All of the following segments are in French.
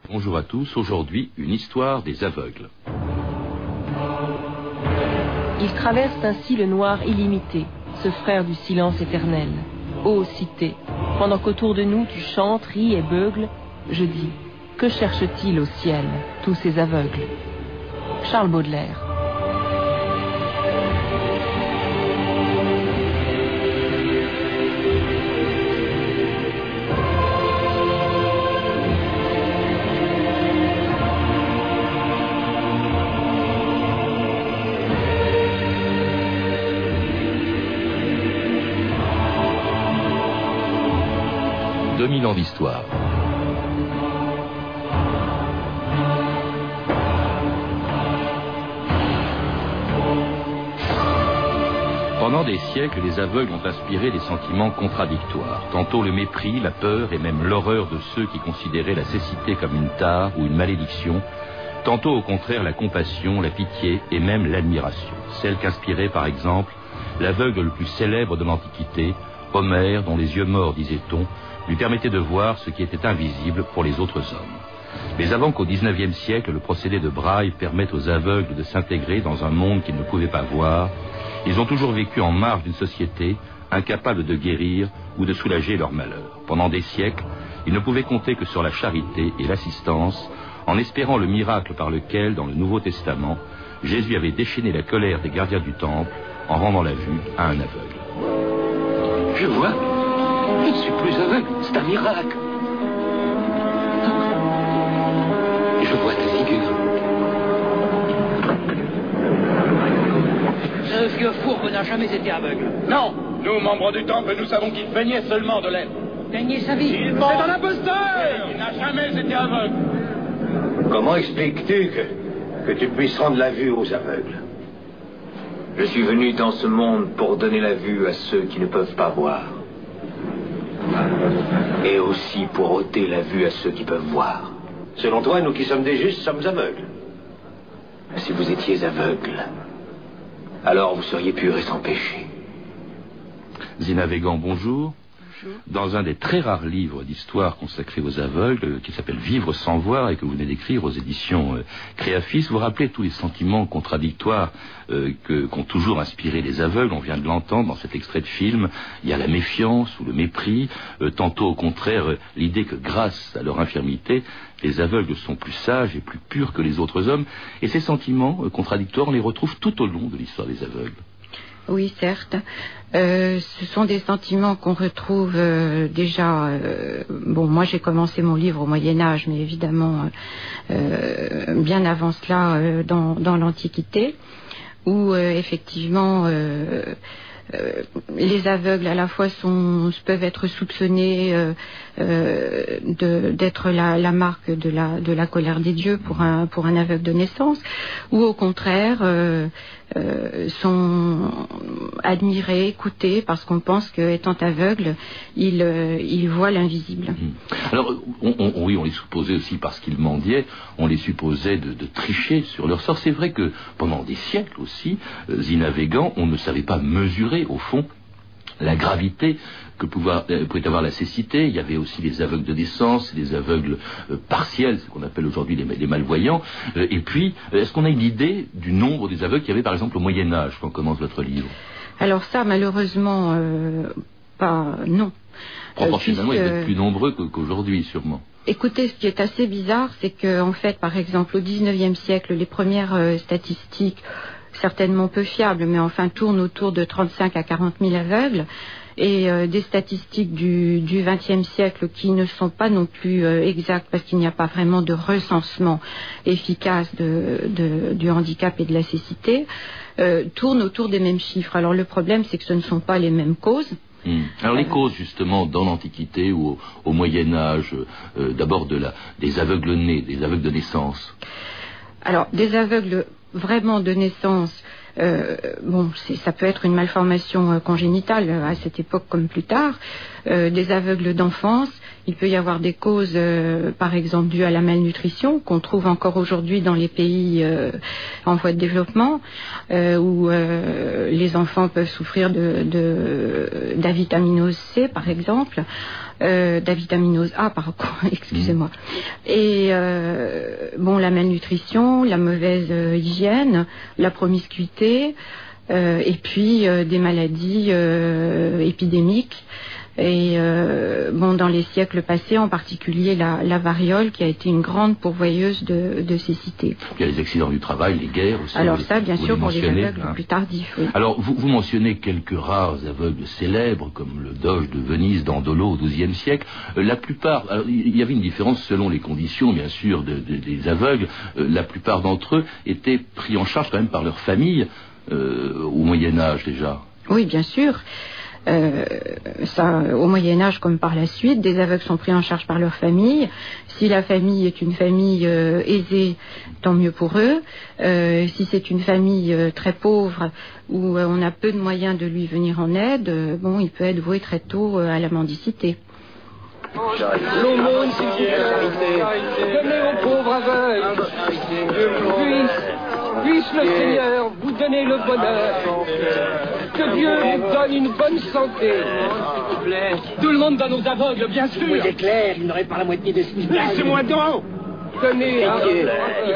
Bonjour à tous, aujourd'hui une histoire des aveugles. Ils traversent ainsi le noir illimité, ce frère du silence éternel. Ô cité, pendant qu'autour de nous tu chantes, ris et beugles, je dis, que cherchent-ils au ciel, tous ces aveugles? Charles Baudelaire. Ans d'histoire. Pendant des siècles, les aveugles ont inspiré des sentiments contradictoires. Tantôt le mépris, la peur et même l'horreur de ceux qui considéraient la cécité comme une tare ou une malédiction. Tantôt au contraire la compassion, la pitié et même l'admiration. Celle qu'inspirait par exemple l'aveugle le plus célèbre de l'Antiquité, Homère, dont les yeux morts, disait-on, lui permettait de voir ce qui était invisible pour les autres hommes. Mais avant qu'au XIXe siècle, le procédé de Braille permette aux aveugles de s'intégrer dans un monde qu'ils ne pouvaient pas voir, ils ont toujours vécu en marge d'une société incapable de guérir ou de soulager leur malheur. Pendant des siècles, ils ne pouvaient compter que sur la charité et l'assistance, en espérant le miracle par lequel, dans le Nouveau Testament, Jésus avait déchaîné la colère des gardiens du temple en rendant la vue à un aveugle. Je vois. Je ne suis plus aveugle. C'est un miracle. Je vois ta figure. Ce vieux fourbe n'a jamais été aveugle. Non. Nous, membres du temple, nous savons qu'il feignait seulement de l'être. Gagner sa vie. C'est un imposteur. Il n'a jamais été aveugle. Comment expliques-tu que tu puisses rendre la vue aux aveugles? Je suis venu dans ce monde pour donner la vue à ceux qui ne peuvent pas voir. Et aussi pour ôter la vue à ceux qui peuvent voir. Selon toi, nous qui sommes des justes sommes aveugles. Si vous étiez aveugles, alors vous seriez purs et sans péché. Zina Végan, bonjour. Dans un des très rares livres d'histoire consacrés aux aveugles, qui s'appelle Vivre sans voir et que vous venez d'écrire aux éditions Créafis, vous rappelez tous les sentiments contradictoires qu'ont toujours inspiré les aveugles. On vient de l'entendre dans cet extrait de film. Il y a la méfiance ou le mépris, tantôt au contraire l'idée que grâce à leur infirmité, les aveugles sont plus sages et plus purs que les autres hommes. Et ces sentiments contradictoires, on les retrouve tout au long de l'histoire des aveugles. Oui, certes. Ce sont des sentiments qu'on retrouve déjà... moi j'ai commencé mon livre au Moyen-Âge, mais évidemment bien avant cela dans l'Antiquité, où effectivement... les aveugles à la fois peuvent être soupçonnés d'être la marque de la colère des dieux pour un aveugle de naissance, ou au contraire sont admirés, écoutés, parce qu'on pense qu'étant aveugle, ils voient l'invisible. Alors, on les supposait aussi parce qu'ils mendiaient, on les supposait de tricher sur leur sort. C'est vrai que pendant des siècles aussi, Zina Végan, on ne savait pas mesurer, au fond, la gravité que pouvait avoir la cécité. Il y avait aussi les aveugles de naissance, les aveugles partiels, ce qu'on appelle aujourd'hui les malvoyants. Et puis, est-ce qu'on a une idée du nombre des aveugles qu'il y avait par exemple au Moyen-Âge quand commence votre livre? Alors ça, malheureusement, non. Proportionnellement, ils étaient plus nombreux qu'aujourd'hui, sûrement. Écoutez, ce qui est assez bizarre, c'est qu'en fait, par exemple, au XIXe siècle, les premières statistiques, certainement peu fiables, mais enfin tournent autour de 35 à 40 000 aveugles, et des statistiques du XXe siècle qui ne sont pas non plus exactes parce qu'il n'y a pas vraiment de recensement efficace du handicap et de la cécité, tournent autour des mêmes chiffres. Alors le problème, c'est que ce ne sont pas les mêmes causes. Alors les causes justement dans l'Antiquité ou au Moyen-Âge, d'abord des aveugles nés, des aveugles de naissance. Alors des aveugles vraiment de naissance, ça peut être une malformation congénitale à cette époque comme plus tard. des aveugles d'enfance. Il peut y avoir des causes, par exemple, dues à la malnutrition, qu'on trouve encore aujourd'hui dans les pays en voie de développement, où les enfants peuvent souffrir d'avitaminose C, par exemple, d'avitaminose A, excusez-moi. Et la malnutrition, la mauvaise hygiène, la promiscuité, et puis des maladies épidémiques. Et dans les siècles passés, en particulier la variole, qui a été une grande pourvoyeuse de cécité. Il y a les accidents du travail, les guerres aussi. Alors ça, bien sûr, pour les aveugles plus tardifs. Oui. Alors, vous mentionnez quelques rares aveugles célèbres, comme le doge de Venise d'Andolo au XIIe siècle. La plupart, alors, il y avait une différence selon les conditions, bien sûr, des aveugles. La plupart d'entre eux étaient pris en charge quand même par leur famille, au Moyen-Âge déjà. Oui, bien sûr. Au Moyen-Âge comme par la suite, des aveugles sont pris en charge par leur famille. Si la famille est une famille aisée, tant mieux pour eux. Si c'est une famille très pauvre où on a peu de moyens de lui venir en aide, il peut être voué très tôt à la mendicité. L'aumône, s'il vous plaît. Donnez aux pauvres aveugles. Puisse le Seigneur vous donner le bonheur. Que Dieu vous donne une bonne santé. S'il vous plaît. Tout le monde donne aux aveugles, bien sûr. Oui, c'est clair, il n'aurait pas la moitié de ce qu'il gagne. Laissez-moi donc. Donnez à pitié.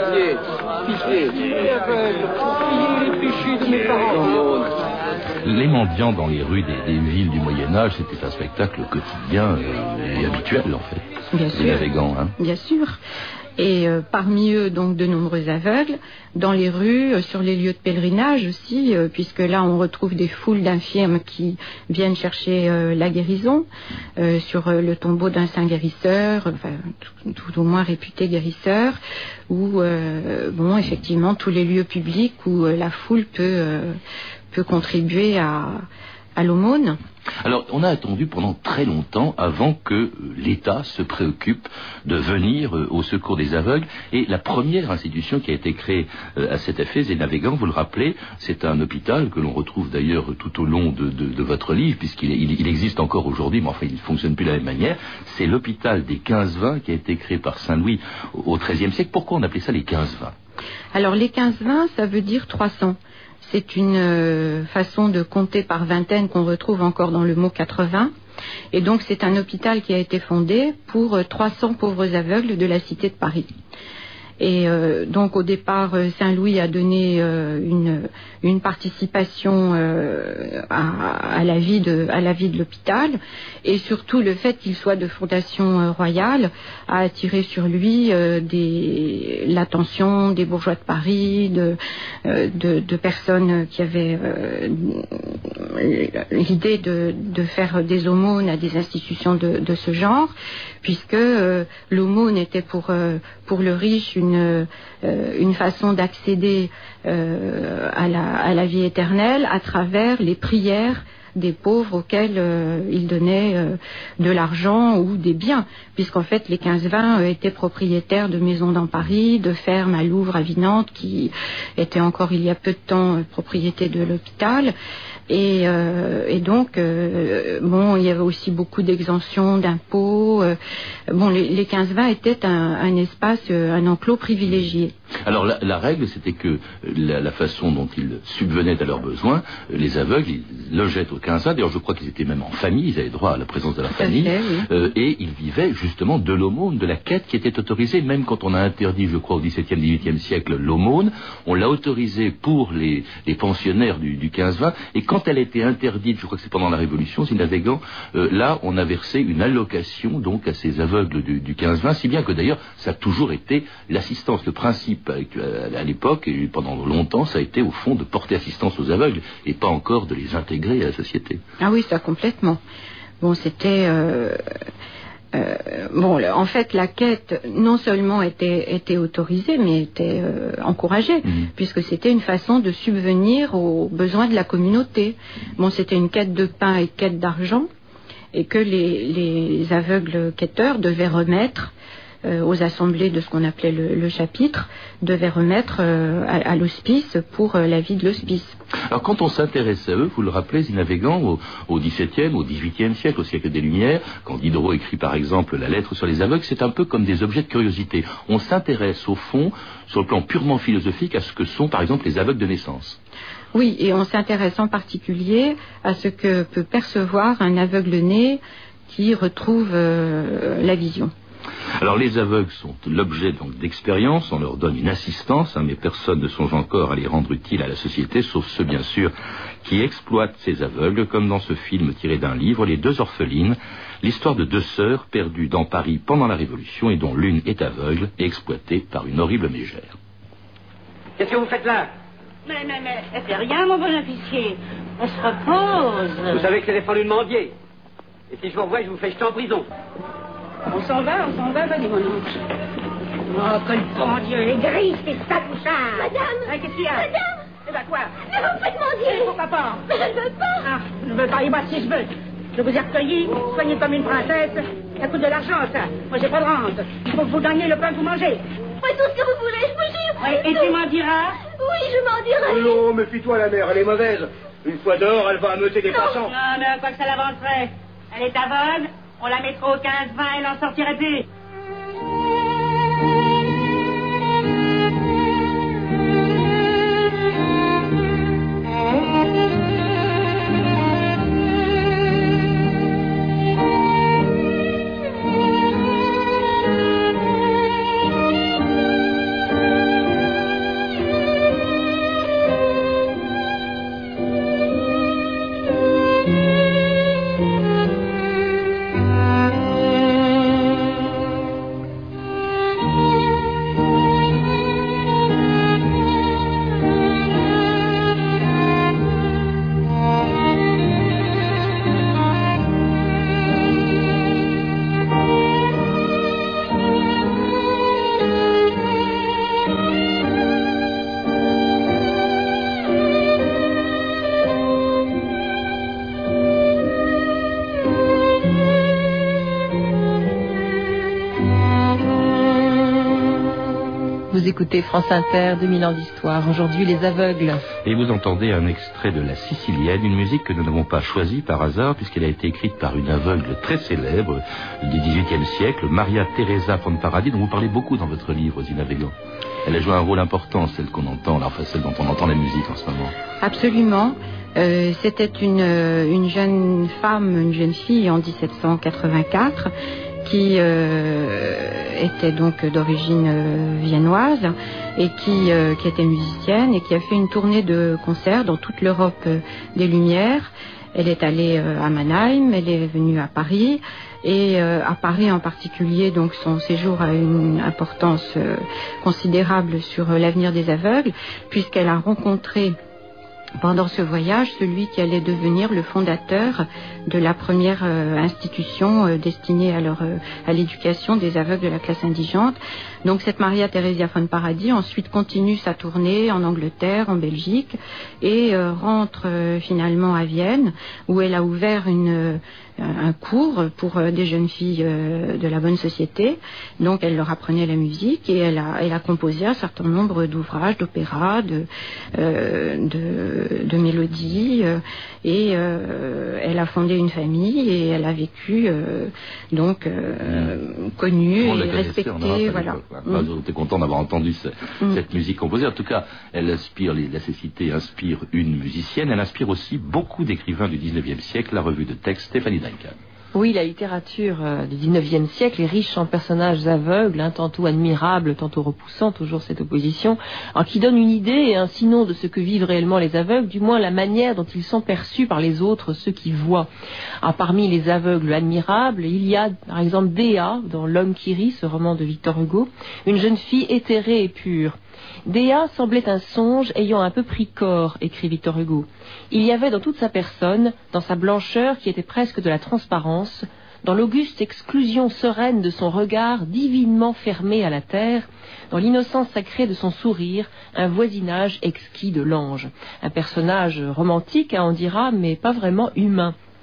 Les aveugles, priez les péchés de mes parents. Les mendiants dans les rues des villes du Moyen-Âge, c'était un spectacle quotidien et habituel, en fait. Bien sûr. Les navigants, hein. Bien sûr. Et parmi eux, donc, de nombreux aveugles, dans les rues, sur les lieux de pèlerinage aussi, puisque là, on retrouve des foules d'infirmes qui viennent chercher la guérison, sur le tombeau d'un saint guérisseur, enfin, tout au moins réputé guérisseur, ou, effectivement, tous les lieux publics où la foule peut contribuer à l'aumône. Alors, on a attendu pendant très longtemps avant que l'État se préoccupe de venir au secours des aveugles. Et la première institution qui a été créée à cet effet, les Navigants, vous le rappelez, c'est un hôpital que l'on retrouve d'ailleurs tout au long de votre livre, puisqu'il existe encore aujourd'hui, mais enfin il ne fonctionne plus de la même manière. C'est l'hôpital des 15-20 qui a été créé par Saint-Louis au XIIIe siècle. Pourquoi on appelait ça les 15-20 ? Alors, les 15-20, ça veut dire 300. C'est une façon de compter par vingtaine qu'on retrouve encore dans le mot 80. Et donc, c'est un hôpital qui a été fondé pour 300 pauvres aveugles de la cité de Paris. Et donc, au départ, Saint-Louis a donné une participation à la vie de l'hôpital, et surtout le fait qu'il soit de fondation royale a attiré sur lui l'attention des bourgeois de Paris, de personnes qui avaient l'idée de faire des aumônes à des institutions de ce genre, puisque l'aumône était pour le riche une façon d'accéder à la vie éternelle à travers les prières des pauvres auxquels il donnait de l'argent ou des biens, puisqu'en fait les 15-20 étaient propriétaires de maisons dans Paris, de fermes à Louvres, à Vinante, qui étaient encore il y a peu de temps propriété de l'hôpital. Et donc, il y avait aussi beaucoup d'exemptions d'impôts. Les 15-20 étaient un espace, un enclos privilégié. Alors la règle, c'était que la façon dont ils subvenaient à leurs besoins, les aveugles, ils logeaient au 15-20. D'ailleurs, je crois qu'ils étaient même en famille, ils avaient droit à la présence de la famille. Oui. Et ils vivaient justement de l'aumône, de la quête qui était autorisée, même quand on a interdit, je crois, au XVIIe, XVIIIe siècle, l'aumône, on l'a autorisée pour les pensionnaires du 15-20. Et quand elle était interdite, je crois que c'est pendant la Révolution, si Navigant, là, on a versé une allocation donc à ces aveugles du 15-20, si bien que d'ailleurs, ça a toujours été l'assistance, le principe à l'époque, et pendant longtemps, ça a été au fond de porter assistance aux aveugles, et pas encore de les intégrer à la société. Ah oui, ça complètement. C'était... en fait, la quête non seulement était autorisée, mais était encouragée, puisque c'était une façon de subvenir aux besoins de la communauté. C'était une quête de pain et quête d'argent, et que les aveugles quêteurs devaient remettre aux assemblées de ce qu'on appelait le chapitre, devaient remettre à l'hospice pour la vie de l'hospice. Alors quand on s'intéresse à eux, vous le rappelez, Zinavégan, au XVIIe, au XVIIIe siècle, au siècle des Lumières, quand Diderot écrit par exemple la lettre sur les aveugles, c'est un peu comme des objets de curiosité. On s'intéresse au fond, sur le plan purement philosophique, à ce que sont par exemple les aveugles de naissance. Oui, et on s'intéresse en particulier à ce que peut percevoir un aveugle-né qui retrouve la vision. Alors les aveugles sont l'objet donc d'expériences, on leur donne une assistance, mais personne ne songe encore à les rendre utiles à la société, sauf ceux bien sûr qui exploitent ces aveugles, comme dans ce film tiré d'un livre, Les deux orphelines, l'histoire de deux sœurs perdues dans Paris pendant la Révolution et dont l'une est aveugle et exploitée par une horrible mégère. Qu'est-ce que vous faites là? Mais, c'est rien, mon bon officier. On se repose. Vous savez que c'est les fendus de mendier. Et si je vous revois, je vous fais jeter en prison. On s'en va, vas-y, mon oncle. Oh, que le bon Dieu, les grises, c'est ça, Bouchard. Madame. Qu'est-ce qu'il y a? Madame. Eh ben quoi? Mais vous me faites mendier. Pourquoi pas? Mais je ne veux pas. Ah, je ne veux pas, et moi si je veux. Je vous ai recueilli, soigné comme une princesse. Ça coûte de l'argent, ça. Moi, j'ai pas de rente. Il faut que vous gagnez le pain que vous mangez. Faites tout ce que vous voulez, je vous jure. Oui, et tu m'en diras? Oui, je m'en dirai. Non, méfie-toi, la mère, elle est mauvaise. Une fois dehors, elle va ameuter des passants. Non, mais quoi que ça l'avancerait. Elle est aveugle, on la mettra au 15-20, elle n'en sortirait plus. Vous écoutez France Inter, 2000 ans d'histoire. Aujourd'hui, les aveugles. Et vous entendez un extrait de La Sicilienne, une musique que nous n'avons pas choisie par hasard, puisqu'elle a été écrite par une aveugle très célèbre du XVIIIe siècle, Maria Teresa Fonparadi, dont vous parlez beaucoup dans votre livre, Zinavégan. Elle a joué un rôle important, celle qu'on entend, là, enfin celle dont on entend la musique en ce moment. Absolument. C'était une jeune femme, une jeune fille en 1784 qui était donc d'origine viennoise et qui était musicienne et qui a fait une tournée de concerts dans toute l'Europe des Lumières. Elle est allée à Mannheim, elle est venue à Paris et à Paris en particulier, donc son séjour a une importance considérable sur l'avenir des aveugles puisqu'elle a rencontré pendant ce voyage celui qui allait devenir le fondateur de la première institution destinée à l'éducation des aveugles de la classe indigente. Donc cette Maria Theresia Fonparadi ensuite continue sa tournée en Angleterre, en Belgique et rentre finalement à Vienne où elle a ouvert un cours pour des jeunes filles de la bonne société. Donc elle leur apprenait la musique et elle a composé un certain nombre d'ouvrages, d'opéras, de mélodies et elle a fondé une famille et elle a vécu connue et respectée. Voilà. J'étais content d'avoir entendu cette musique composée. En tout cas, elle inspire, la cécité inspire une musicienne. Elle inspire aussi beaucoup d'écrivains du 19e siècle, la revue de texte Stéphanie Duncan. Oui, la littérature du 19e siècle est riche en personnages aveugles, tantôt admirables, tantôt repoussants, toujours cette opposition, qui donne une idée et un sinon de ce que vivent réellement les aveugles, du moins la manière dont ils sont perçus par les autres, ceux qui voient. Parmi les aveugles admirables, il y a par exemple Déa, dans L'homme qui rit, ce roman de Victor Hugo, une jeune fille éthérée et pure. Déa semblait un songe ayant un peu pris corps, écrit Victor Hugo. Il y avait dans toute sa personne, dans sa blancheur qui était presque de la transparence, dans l'auguste exclusion sereine de son regard divinement fermé à la terre, dans l'innocence sacrée de son sourire, un voisinage exquis de l'ange. Un personnage romantique, on dira, mais pas vraiment humain.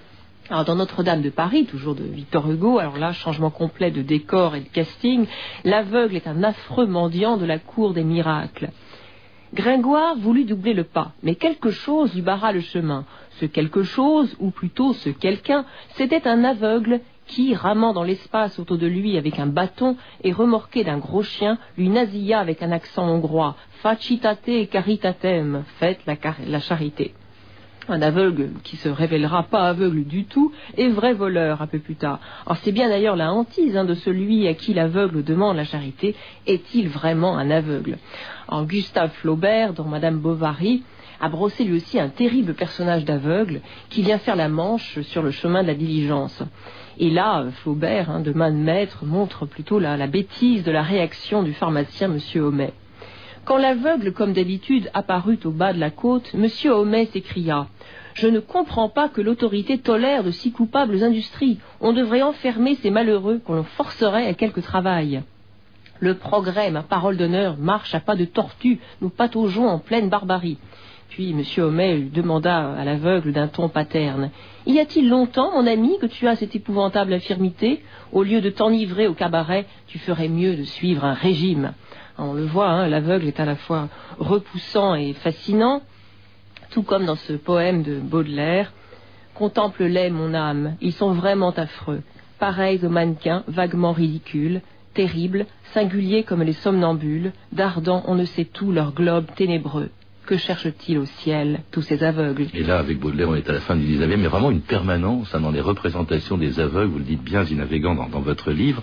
Alors dans Notre-Dame de Paris, toujours de Victor Hugo, alors là, changement complet de décor et de casting, l'aveugle est un affreux mendiant de la cour des miracles. Gringoire voulut doubler le pas, mais quelque chose lui barra le chemin. Ce quelque chose, ou plutôt ce quelqu'un, c'était un aveugle qui, ramant dans l'espace autour de lui avec un bâton et remorqué d'un gros chien, lui nasilla avec un accent hongrois « Facitate caritatem » faites la charité. Un aveugle qui se révélera pas aveugle du tout est vrai voleur un peu plus tard. Alors c'est bien d'ailleurs la hantise de celui à qui l'aveugle demande la charité. Est-il vraiment un aveugle? Alors Gustave Flaubert, dans Madame Bovary, a brossé lui aussi un terrible personnage d'aveugle qui vient faire la manche sur le chemin de la diligence. Et là, Flaubert, de main de maître, montre plutôt la bêtise de la réaction du pharmacien M. Homais. Quand l'aveugle, comme d'habitude, apparut au bas de la côte, M. Homais s'écria « Je ne comprends pas que l'autorité tolère de si coupables industries. On devrait enfermer ces malheureux qu'on forcerait à quelque travail. Le progrès, ma parole d'honneur, marche à pas de tortue. Nous pataugeons en pleine barbarie. » Puis M. Homais lui demanda à l'aveugle d'un ton paterne « Y a-t-il longtemps, mon ami, que tu as cette épouvantable infirmité? Au lieu de t'enivrer au cabaret, tu ferais mieux de suivre un régime. » On le voit, l'aveugle est à la fois repoussant et fascinant, tout comme dans ce poème de Baudelaire. « Contemple-les, mon âme, ils sont vraiment affreux, pareils aux mannequins, vaguement ridicules, terribles, singuliers comme les somnambules, dardant on ne sait tout leur globe ténébreux. Que cherchent-ils au ciel, tous ces aveugles ?» Et là, avec Baudelaire, on est à la fin du 19e, mais vraiment une permanence dans les représentations des aveugles, vous le dites bien, Zinavégant, dans votre livre,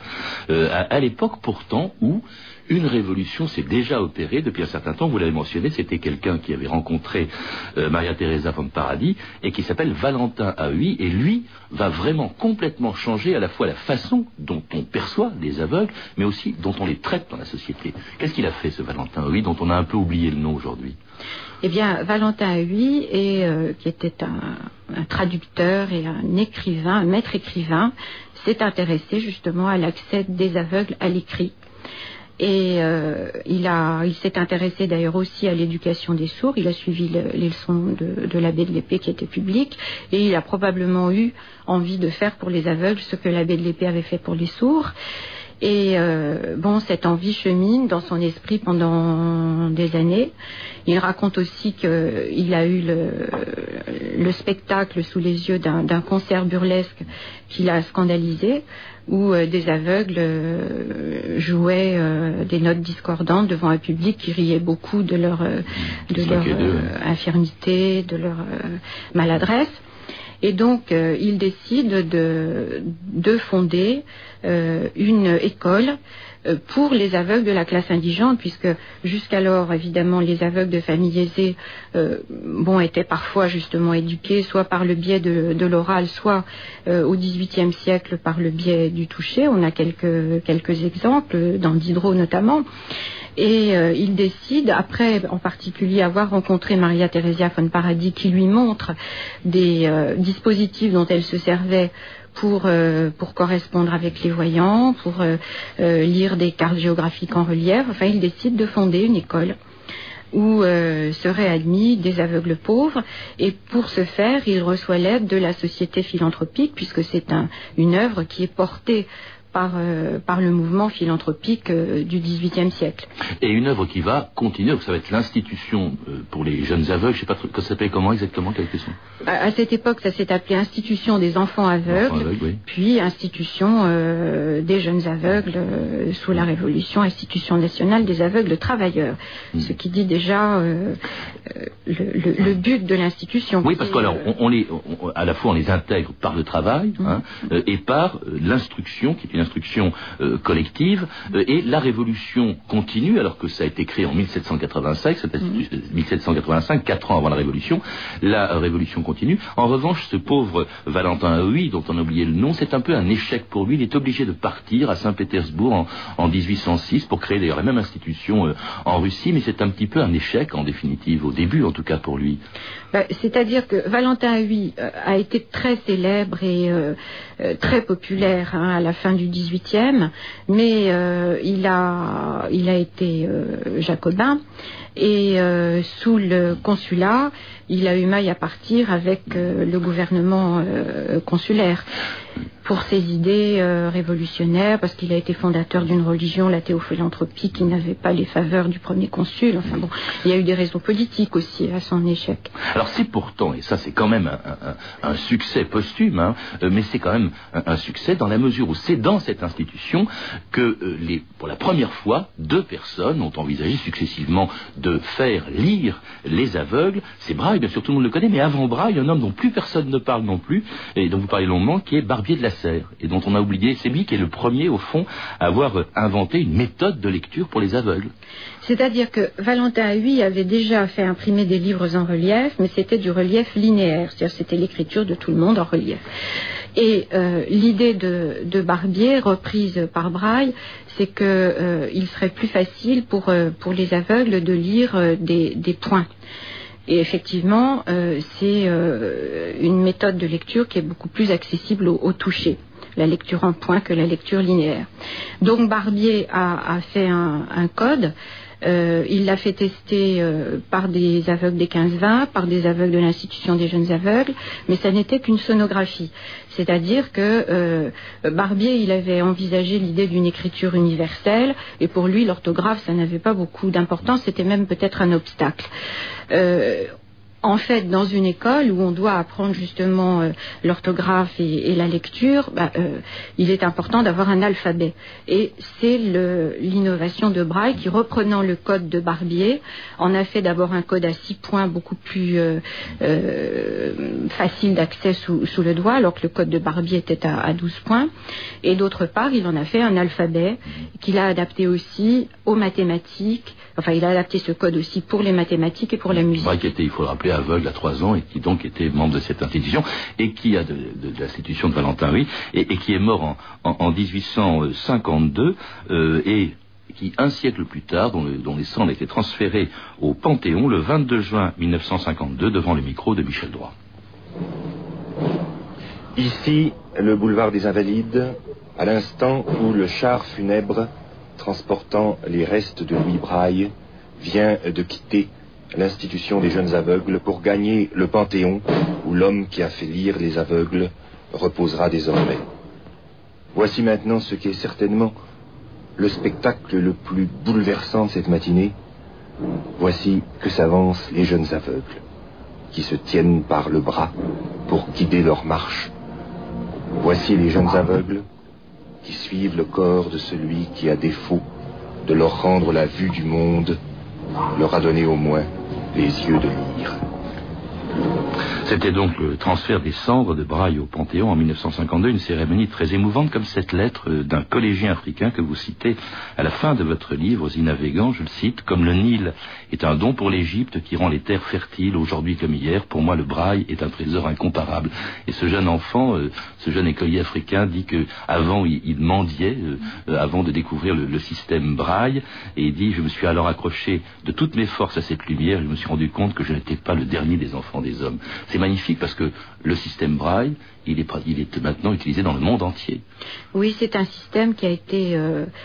à l'époque pourtant où une révolution s'est déjà opérée depuis un certain temps. Vous l'avez mentionné, c'était quelqu'un qui avait rencontré Maria Teresa von Paradis et qui s'appelle Valentin Haüy, et lui va vraiment complètement changer à la fois la façon dont on perçoit les aveugles, mais aussi dont on les traite dans la société. Qu'est-ce qu'il a fait, ce Valentin Haüy, dont on a un peu oublié le nom aujourd'hui? Eh bien, Valentin Haüy, qui était un traducteur et un écrivain, un maître écrivain, s'est intéressé justement à l'accès des aveugles à l'écrit. Et il s'est intéressé d'ailleurs aussi à l'éducation des sourds. Il a suivi les leçons de l'abbé de l'Épée qui étaient publiques, et il a probablement eu envie de faire pour les aveugles ce que l'abbé de l'Épée avait fait pour les sourds. Et cette envie chemine dans son esprit pendant des années. Il raconte aussi qu'il a eu le spectacle sous les yeux d'un concert burlesque qui l'a scandalisé, où des aveugles jouaient des notes discordantes devant un public qui riait beaucoup de leur infirmité, de leur maladresse. Et donc, il décide de fonder une école pour les aveugles de la classe indigente, puisque jusqu'alors, évidemment, les aveugles de familles aisées étaient parfois justement éduqués, soit par le biais de l'oral, soit au XVIIIe siècle par le biais du toucher. On a quelques exemples, dans Diderot notamment. Et il décide, après en particulier avoir rencontré Maria Theresia von Paradis, qui lui montre des dispositifs dont elle se servait pour correspondre avec les voyants, pour lire des cartes géographiques en relief. Enfin, il décide de fonder une école où seraient admis des aveugles pauvres, et pour ce faire, il reçoit l'aide de la Société philanthropique, puisque c'est une œuvre qui est portée par le mouvement philanthropique du XVIIIe siècle. Et une œuvre qui va continuer, ça va être l'institution pour les jeunes aveugles, je ne sais pas, ça s'appelle comment exactement, quelle question? À cette époque, ça s'est appelé Institution des enfants aveugles, oui. Puis Institution des jeunes aveugles sous la Révolution, Institution nationale des aveugles travailleurs, ce qui dit déjà le but de l'institution. Oui, parce qu'alors, à la fois on les intègre par le travail et par l'instruction, qui est une instruction collective, et la Révolution continue, alors que ça a été créé en 1785, 4 ans avant la Révolution. La Révolution continue. En revanche, ce pauvre Valentin Haüy, dont on a oublié le nom, c'est un peu un échec pour lui. Il est obligé de partir à Saint-Pétersbourg en 1806 pour créer d'ailleurs la même institution en Russie, mais c'est un petit peu un échec en définitive, au début en tout cas pour lui. C'est-à-dire que Valentin Haüy a été très célèbre et très populaire à la fin du XVIIIe, mais il a été jacobin. Et sous le consulat, il a eu maille à partir avec le gouvernement consulaire pour ses idées révolutionnaires, parce qu'il a été fondateur d'une religion, la théophilanthropie, qui n'avait pas les faveurs du premier consul. Enfin bon, il y a eu des raisons politiques aussi à son échec. Alors c'est pourtant, et ça c'est quand même un succès posthume, hein, mais c'est quand même un succès dans la mesure où c'est dans cette institution que pour la première fois, 2 personnes ont envisagé successivement de faire lire les aveugles. C'est Braille, bien sûr tout le monde le connaît, mais avant Braille, un homme dont plus personne ne parle non plus, et dont vous parlez longuement, qui est Barbier de la Serre, et dont on a oublié, c'est lui qui est le premier au fond à avoir inventé une méthode de lecture pour les aveugles. C'est-à-dire que Valentin Huy avait déjà fait imprimer des livres en relief, mais c'était du relief linéaire, c'est-à-dire c'était l'écriture de tout le monde en relief. Et l'idée de Barbier, reprise par Braille, c'est que il serait plus facile pour les aveugles de lire des points. Et effectivement, c'est une méthode de lecture qui est beaucoup plus accessible au toucher, la lecture en points que la lecture linéaire. Donc Barbier a fait un code. Il l'a fait tester par des aveugles des 15-20, par des aveugles de l'Institution des jeunes aveugles, mais ça n'était qu'une sonographie. C'est-à-dire que Barbier, il avait envisagé l'idée d'une écriture universelle, et pour lui, l'orthographe, ça n'avait pas beaucoup d'importance, c'était même peut-être un obstacle. En fait, dans une école où on doit apprendre justement l'orthographe et la lecture, il est important d'avoir un alphabet. Et c'est l'innovation de Braille qui, reprenant le code de Barbier, en a fait d'abord un code à 6 points beaucoup plus facile d'accès sous le doigt, alors que le code de Barbier était à 12 points. Et d'autre part, il en a fait un alphabet qu'il a adapté aussi aux mathématiques. Enfin, il a adapté ce code aussi pour les mathématiques et pour la musique. Braille qui était, il faut le rappeler, aveugle à 3 ans et qui donc était membre de cette institution et qui a de l'institution de Valentin Huy et qui est mort en 1852 et qui, un siècle plus tard, dont les cendres étaient transférées au Panthéon le 22 juin 1952 devant le micro de Michel Droit. Ici, le boulevard des Invalides, à l'instant où le char funèbre transportant les restes de Louis Braille vient de quitter l'institution des jeunes aveugles pour gagner le Panthéon où l'homme qui a fait lire les aveugles reposera désormais. Voici maintenant ce qui est certainement le spectacle le plus bouleversant de cette matinée. Voici que s'avancent les jeunes aveugles qui se tiennent par le bras pour guider leur marche. Voici les jeunes aveugles qui suivent le corps de celui qui, à défaut de leur rendre la vue du monde, leur a donné au moins les yeux de lire. C'était donc le transfert des cendres de Braille au Panthéon en 1952, une cérémonie très émouvante comme cette lettre d'un collégien africain que vous citez à la fin de votre livre, Zinavégant, je le cite, « Comme le Nil est un don pour l'Égypte qui rend les terres fertiles aujourd'hui comme hier, pour moi le Braille est un trésor incomparable. » Et ce jeune enfant, ce jeune écolier africain dit qu'avant il mendiait, avant de découvrir le système Braille, et il dit « Je me suis alors accroché de toutes mes forces à cette lumière, et je me suis rendu compte que je n'étais pas le dernier des enfants des hommes. » C'est magnifique parce que le système Braille, il est maintenant utilisé dans le monde entier. Oui, c'est un système qui a été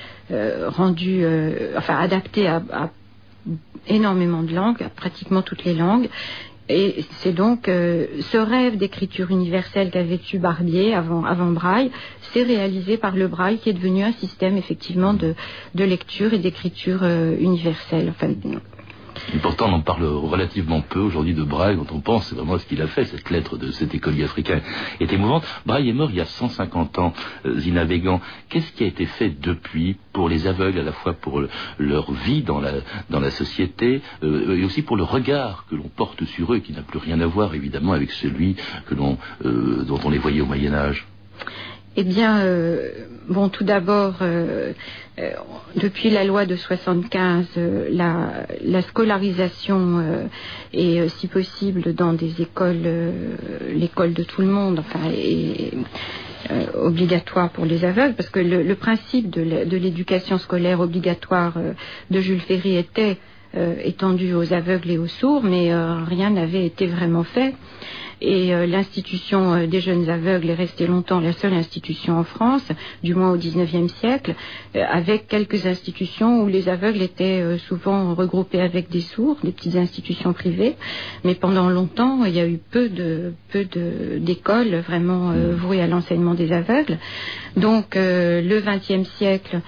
adapté à énormément de langues, à pratiquement toutes les langues. Et c'est donc ce rêve d'écriture universelle qu'avait eu Barbier avant Braille, c'est réalisé par le Braille qui est devenu un système effectivement de lecture et d'écriture universelle. Enfin, et pourtant, on en parle relativement peu aujourd'hui de Braille. Quand on pense vraiment à ce qu'il a fait, cette lettre de cet écolier africain est émouvante. Braille est mort il y a 150 ans, Zinavégant. Qu'est-ce qui a été fait depuis pour les aveugles, à la fois pour leur vie dans la société, et aussi pour le regard que l'on porte sur eux, qui n'a plus rien à voir évidemment avec celui dont on les voyait au Moyen-Âge? Eh bien, tout d'abord, depuis la loi de 75, la scolarisation est, si possible, dans des écoles, l'école de tout le monde, est obligatoire pour les aveugles, parce que le principe de l'éducation scolaire obligatoire de Jules Ferry était étendu aux aveugles et aux sourds, mais rien n'avait été vraiment fait. Et l'institution des jeunes aveugles est restée longtemps la seule institution en France, du moins au XIXe siècle, avec quelques institutions où les aveugles étaient souvent regroupés avec des sourds, des petites institutions privées. Mais pendant longtemps, il y a eu peu d'écoles vraiment vouées à l'enseignement des aveugles. Donc le XXe siècle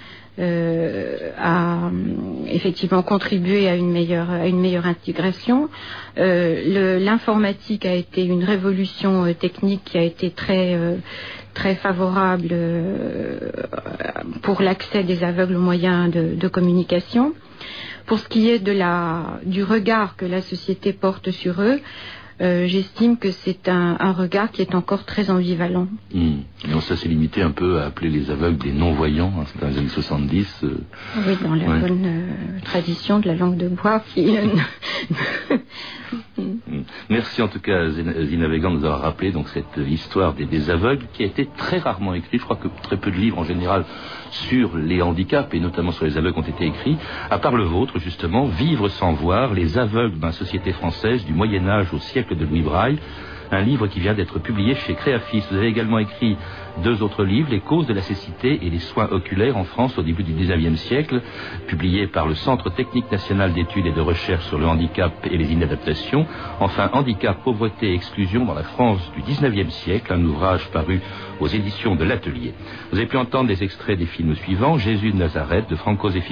a effectivement contribué à une meilleure intégration. L'informatique a été une révolution technique qui a été très favorable pour l'accès des aveugles aux moyens de communication. Pour ce qui est du regard que la société porte sur eux, j'estime que c'est un regard qui est encore très ambivalent. Et ça s'est limité un peu à appeler les aveugles des non-voyants, hein, c'était dans les années 70. Oui, dans la bonne tradition de la langue de bois qui... Merci en tout cas Zina Weygand de nous avoir rappelé donc cette histoire des aveugles qui a été très rarement écrite. Je crois que très peu de livres en général sur les handicaps et notamment sur les aveugles ont été écrits, à part le vôtre justement, Vivre sans voir, les aveugles dans la société française du Moyen-Âge au siècle de Louis Braille, un livre qui vient d'être publié chez Créafis. Vous avez également écrit 2 autres livres, Les causes de la cécité et les soins oculaires en France au début du XIXe siècle, publiés par le Centre technique national d'études et de recherche sur le handicap et les inadaptations. Enfin, Handicap, pauvreté et exclusion dans la France du XIXe siècle, un ouvrage paru aux éditions de l'Atelier. Vous avez pu entendre des extraits des films suivants, Jésus de Nazareth de Franco Zeffirelli,